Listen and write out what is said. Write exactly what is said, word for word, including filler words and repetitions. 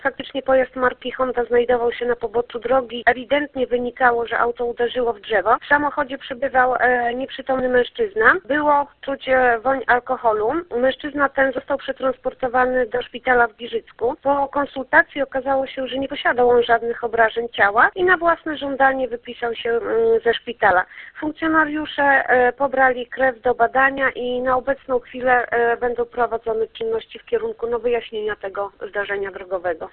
Faktycznie pojazd marki Honda znajdował się na poboczu drogi. Ewidentnie wynikało, że auto uderzyło w drzewo. W samochodzie przebywał e, nieprzytomny mężczyzna. Było czuć e, woń alkoholu. Mężczyzna ten został przetransportowany do szpitala w Giżycku. Po konsultacji okazało się, że nie posiadał on żadnych obrażeń ciała i na własne żądanie wypisał się mm, ze szpitala. Funkcjonariusze e, pobrali krew do badania i na obecną chwilę e, będą prowadzone czynności w kierunku no, wyjaśnienia tego zdarzenia drogowego.